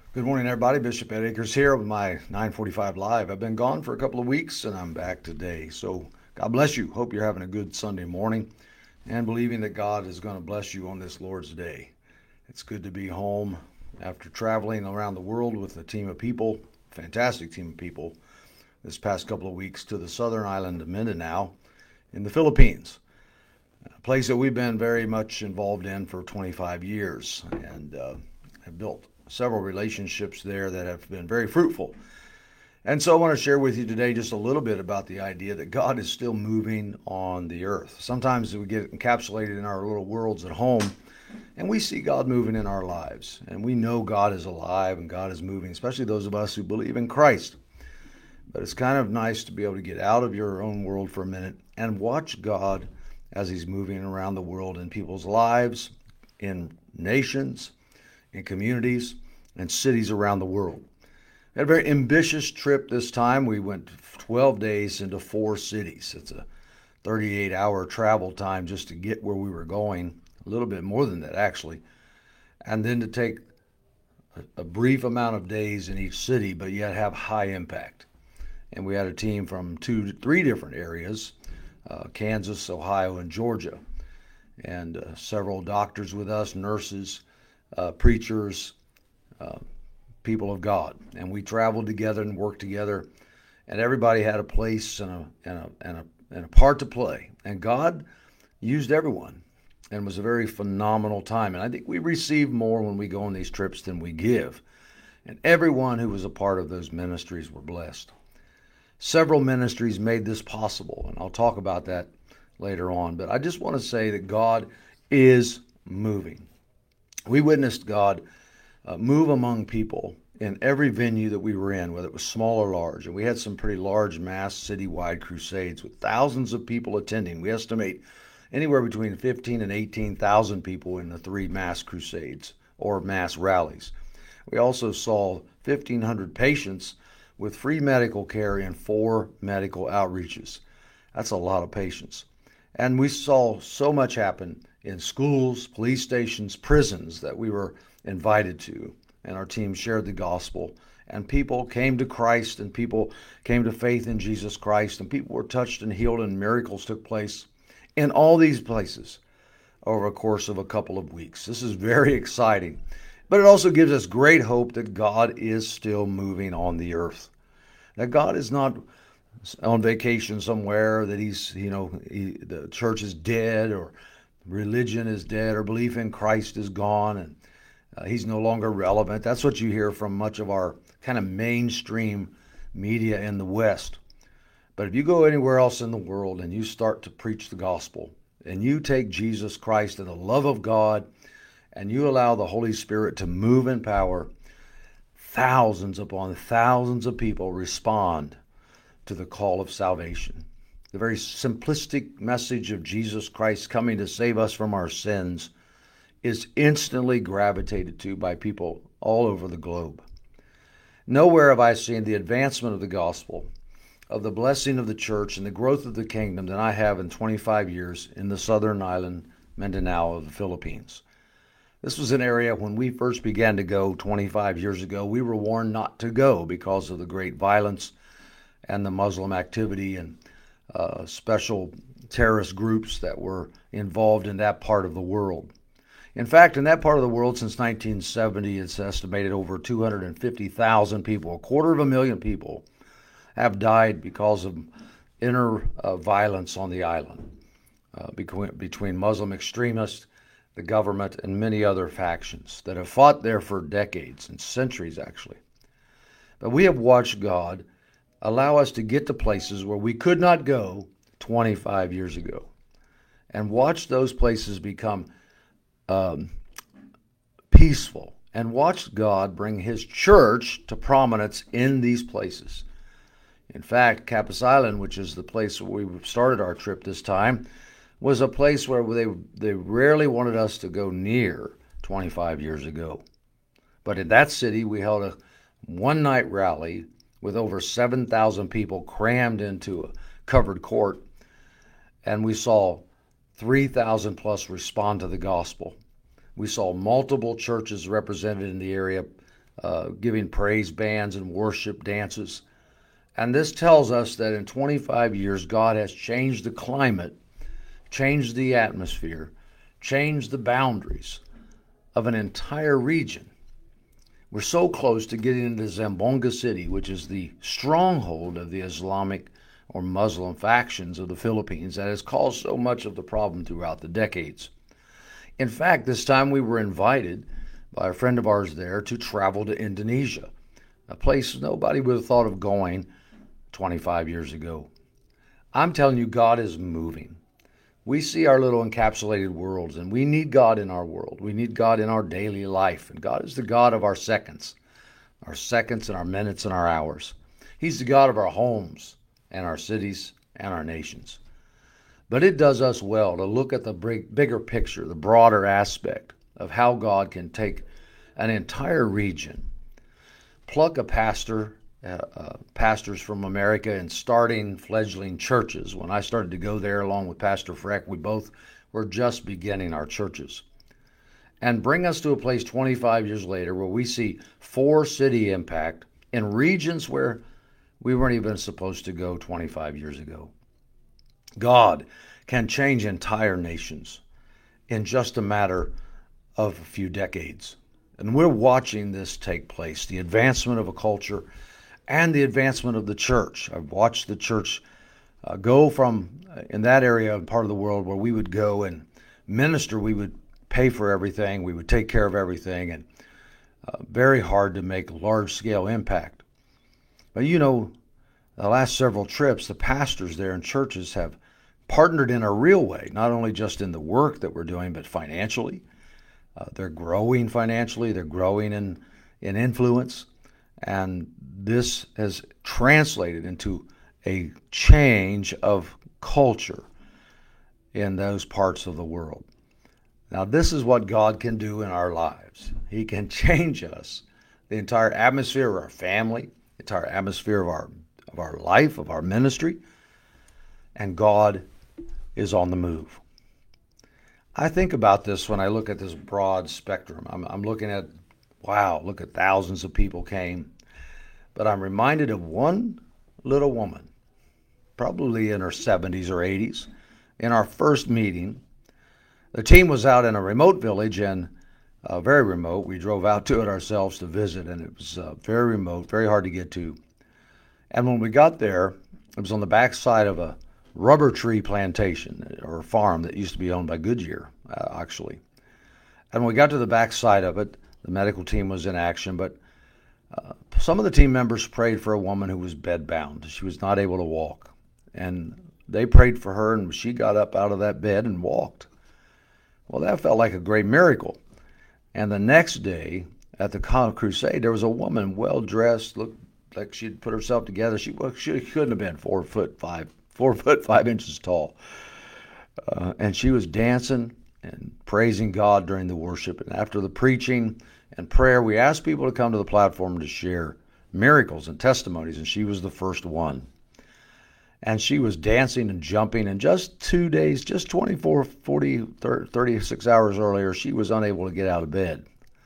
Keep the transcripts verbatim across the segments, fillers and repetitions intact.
Good morning, everybody. Bishop Ed Akers here with my nine forty-five Live. I've been gone for a couple of weeks and I'm back today. So God bless you. Hope you're having a good Sunday morning and believing that God is going to bless you on this Lord's Day. It's good to be home after traveling around the world with a team of people, fantastic team of people, this past couple of weeks to the southern island of Mindanao in the Philippines, a place that we've been very much involved in for twenty-five years and uh, have built several relationships there that have been very fruitful. And so I want to share with you today just a little bit about the idea that God is still moving on the earth. Sometimes we get encapsulated in our little worlds at home and we see God moving in our lives. And we know God is alive and God is moving, especially those of us who believe in Christ. But it's kind of nice to be able to get out of your own world for a minute and watch God as He's moving around the world in people's lives, in nations, in communities and cities around the world. We had a very ambitious trip this time. We went twelve days into four cities. It's a thirty-eight hour travel time just to get where we were going, a little bit more than that actually, and then to take a, a brief amount of days in each city, but yet have high impact. And we had a team from two to three different areas, uh, Kansas, Ohio, and Georgia, and uh, several doctors with us, nurses, Uh, preachers, uh, people of God. And we traveled together and worked together, and everybody had a place and a, and a, and a, and a part to play. And God used everyone, and it was a very phenomenal time. And I think we receive more when we go on these trips than we give. And everyone who was a part of those ministries were blessed. Several ministries made this possible, and I'll talk about that later on. But I just want to say that God is moving. We witnessed God uh, move among people in every venue that we were in, whether it was small or large. And we had some pretty large mass citywide crusades with thousands of people attending. We estimate anywhere between fifteen and eighteen thousand people in the three mass crusades or mass rallies. We also saw fifteen hundred patients with free medical care in four medical outreaches. That's a lot of patients. And we saw so much happen in schools, police stations, prisons that we were invited to. And our team shared the gospel. And people came to Christ, and people came to faith in Jesus Christ, and people were touched and healed, and miracles took place in all these places over a course of a couple of weeks. This is very exciting. But it also gives us great hope that God is still moving on the earth. That God is not on vacation somewhere, that he's, you know, he, the church is dead, or religion is dead, or belief in Christ is gone, and uh, he's no longer relevant. That's what you hear from much of our kind of mainstream media in the West. But if you go anywhere else in the world and you start to preach the gospel, and you take Jesus Christ and the love of God, and you allow the Holy Spirit to move in power, thousands upon thousands of people respond to the call of salvation. The very simplistic message of Jesus Christ coming to save us from our sins is instantly gravitated to by people all over the globe. Nowhere have I seen the advancement of the gospel, of the blessing of the church, and the growth of the kingdom than I have in twenty-five years in the southern island, Mindanao of the Philippines. This was an area when we first began to go twenty-five years ago, we were warned not to go because of the great violence and the Muslim activity and uh, special terrorist groups that were involved in that part of the world. In fact, in that part of the world since nineteen seventy, it's estimated over two hundred fifty thousand people, a quarter of a million people, have died because of inner uh, violence on the island uh, between, between Muslim extremists, the government, and many other factions that have fought there for decades and centuries, actually. But we have watched God allow us to get to places where we could not go twenty-five years ago, and watch those places become um, peaceful, and watch God bring His church to prominence in these places. In fact, Capus Island, which is the place where we started our trip this time, was a place where they they rarely wanted us to go near twenty-five years ago. But in that city, we held a one-night rally with over seven thousand people crammed into a covered court, and we saw three thousand plus respond to the gospel. We saw multiple churches represented in the area uh, giving praise bands and worship dances. And this tells us that in twenty-five years, God has changed the climate, changed the atmosphere, changed the boundaries of an entire region. We're so close to getting into Zamboanga City, which is the stronghold of the Islamic or Muslim factions of the Philippines that has caused so much of the problem throughout the decades. In fact, this time we were invited by a friend of ours there to travel to Indonesia, a place nobody would have thought of going twenty-five years ago. I'm telling you, God is moving. We see our little encapsulated worlds, and we need God in our world. We need God in our daily life, and God is the God of our seconds, our seconds and our minutes and our hours. He's the God of our homes and our cities and our nations. But it does us well to look at the big, bigger picture, the broader aspect of how God can take an entire region, pluck a pastor, uh, uh, pastors from America and starting fledgling churches. When I started to go there along with Pastor Freck, we both were just beginning our churches. And bring us to a place twenty-five years later where we see four city impact in regions where we weren't even supposed to go twenty-five years ago. God can change entire nations in just a matter of a few decades. And we're watching this take place, the advancement of a culture and the advancement of the church. I've watched the church uh, go from, uh, in that area, part of the world where we would go and minister, we would pay for everything, we would take care of everything, and uh, very hard to make large-scale impact. But you know, the last several trips, the pastors there in churches have partnered in a real way, not only just in the work that we're doing, but financially. Uh, they're growing financially, they're growing in, in influence, and this has translated into a change of culture in those parts of the world. Now, this is what God can do in our lives. He can change us, the entire atmosphere of our family, the entire atmosphere of our of our life, of our ministry, and God is on the move. I think about this when I look at this broad spectrum. I'm, I'm looking at, wow, look at thousands of people came. But I'm reminded of one little woman, probably in her seventies or eighties, in our first meeting. The team was out in a remote village, and uh, very remote. We drove out to it ourselves to visit, and it was uh, very remote, very hard to get to. And when we got there, it was on the backside of a rubber tree plantation or farm that used to be owned by Goodyear, uh, actually. And when we got to the backside of it, the medical team was in action, but uh, some of the team members prayed for a woman who was bedbound. She was not able to walk. And they prayed for her, and she got up out of that bed and walked. Well, that felt like a great miracle. And the next day at the crusade, there was a woman well-dressed, looked like she'd put herself together. She, well, she couldn't have been four foot five, four foot five inches tall. Uh, and she was dancing and praising God during the worship. And after the preaching and prayer, we asked people to come to the platform to share miracles and testimonies, and she was the first one. And she was dancing and jumping, and just two days, just twenty-four, forty, thirty-six hours earlier, she was unable to get out of bed.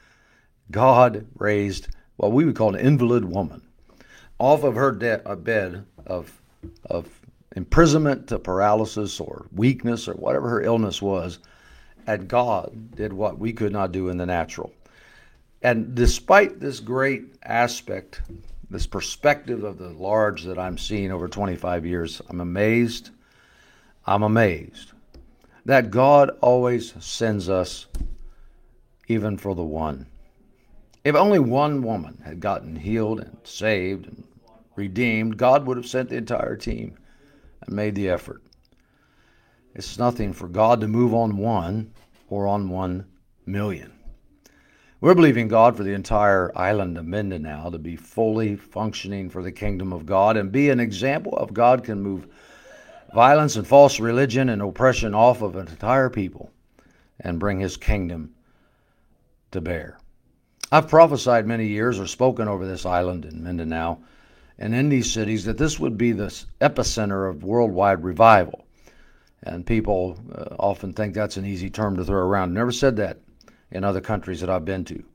God raised what we would call an invalid woman off of her de- a bed of, of imprisonment to paralysis or weakness or whatever her illness was, and God did what we could not do in the natural. And despite this great aspect, this perspective of the large that I'm seeing over twenty-five years, I'm amazed, I'm amazed that God always sends us even for the one. If only one woman had gotten healed and saved and redeemed, God would have sent the entire team and made the effort. It's nothing for God to move on one or on one million. We're believing God for the entire island of Mindanao to be fully functioning for the kingdom of God and be an example of God can move violence and false religion and oppression off of an entire people and bring his kingdom to bear. I've prophesied many years or spoken over this island in Mindanao and in these cities that this would be the epicenter of worldwide revival. And people uh, often think that's an easy term to throw around. Never said that in other countries that I've been to.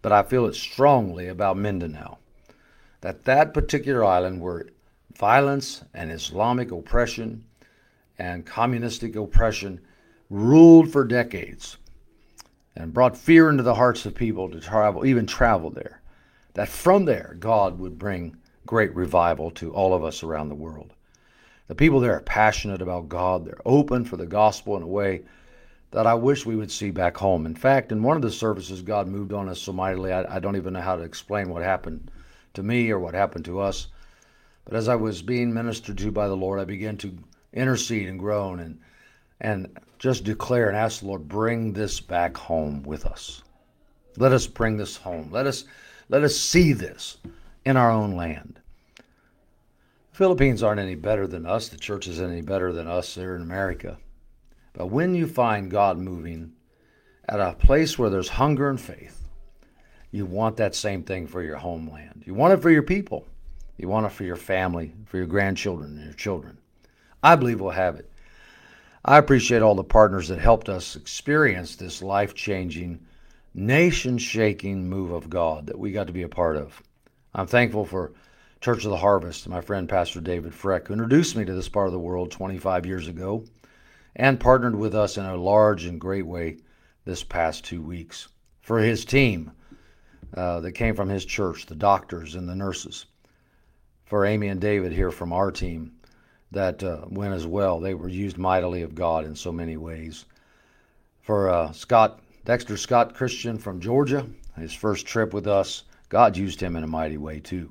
but I feel it strongly about Mindanao. That that particular island where violence and Islamic oppression and communistic oppression ruled for decades and brought fear into the hearts of people to travel, even travel there, that from there God would bring great revival to all of us around the world. The people there are passionate about God. They're open for the gospel in a way that I wish we would see back home. In fact, in one of the services, God moved on us so mightily, I, I don't even know how to explain what happened to me or what happened to us. But as I was being ministered to by the Lord, I began to intercede and groan and and just declare and ask the Lord, bring this back home with us. Let us bring this home. Let us let us see this in our own land. The Philippines aren't any better than us. The church isn't any better than us there in America. But when you find God moving at a place where there's hunger and faith, you want that same thing for your homeland. You want it for your people. You want it for your family, for your grandchildren and your children. I believe we'll have it. I appreciate all the partners that helped us experience this life-changing, nation-shaking move of God that we got to be a part of. I'm thankful for Church of the Harvest, my friend Pastor David Freck, who introduced me to this part of the world twenty-five years ago and partnered with us in a large and great way this past two weeks. For his team uh, that came from his church, the doctors and the nurses. For Amy and David here from our team that uh, went as well. They were used mightily of God in so many ways. For uh, Scott, Dexter Scott Christian from Georgia, his first trip with us, God used him in a mighty way too.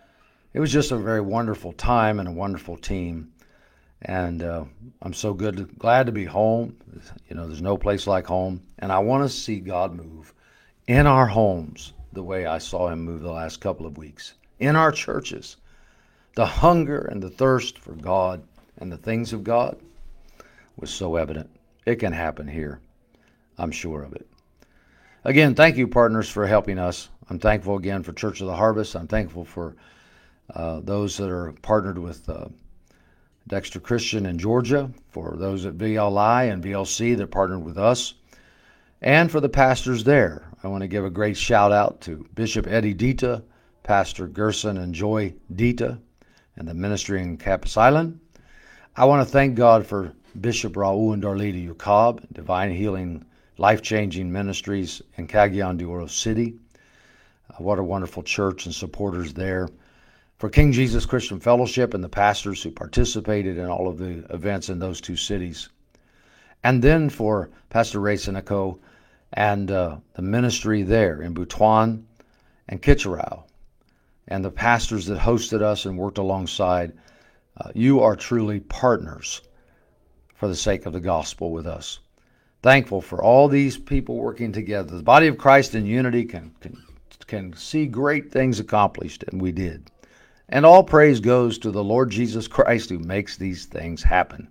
It was just a very wonderful time and a wonderful team. And uh, I'm so good, to, glad to be home. You know, there's no place like home. And I want to see God move in our homes the way I saw him move the last couple of weeks. In our churches. The hunger and the thirst for God and the things of God was so evident. It can happen here. I'm sure of it. Again, thank you, partners, for helping us. I'm thankful again for Church of the Harvest. I'm thankful for uh, those that are partnered with uh, Dexter Christian in Georgia, for those at V L I and V L C that partnered with us, and for the pastors there. I want to give a great shout out to Bishop Eddie Dita, Pastor Gerson and Joy Dita, and the ministry in Capas Island. I want to thank God for Bishop Raul and Darlita Ucab, Divine Healing, Life-Changing Ministries in Cagayan de Oro City. Uh, what a wonderful church and supporters there. For King Jesus Christian Fellowship and the pastors who participated in all of the events in those two cities. And then for Pastor Ray Sinico and uh, the ministry there in Butuan and Kitcheneroo, and the pastors that hosted us and worked alongside. Uh, you are truly partners for the sake of the gospel with us. Thankful for all these people working together. The body of Christ in unity can, can, can see great things accomplished, and we did. And all praise goes to the Lord Jesus Christ who makes these things happen.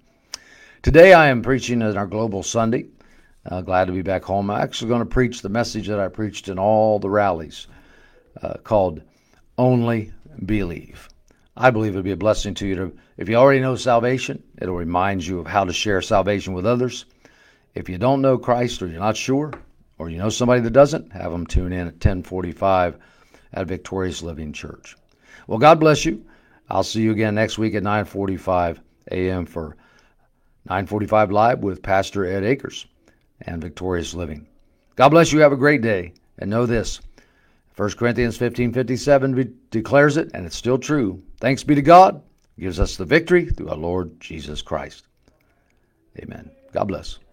Today I am preaching at our Global Sunday. Uh, glad to be back home. I'm actually going to preach the message that I preached in all the rallies uh, called Only Believe. I believe it'll be a blessing to you. To, if you already know salvation, it'll remind you of how to share salvation with others. If you don't know Christ or you're not sure, or you know somebody that doesn't, have them tune in at ten forty-five at Victorious Living Church. Well, God bless you. I'll see you again next week at nine forty-five a.m. for nine forty-five Live with Pastor Ed Akers and Victorious Living. God bless you. Have a great day. And know this. First Corinthians fifteen fifty-seven declares it, and it's still true. Thanks be to God, gives us the victory through our Lord Jesus Christ. Amen. God bless.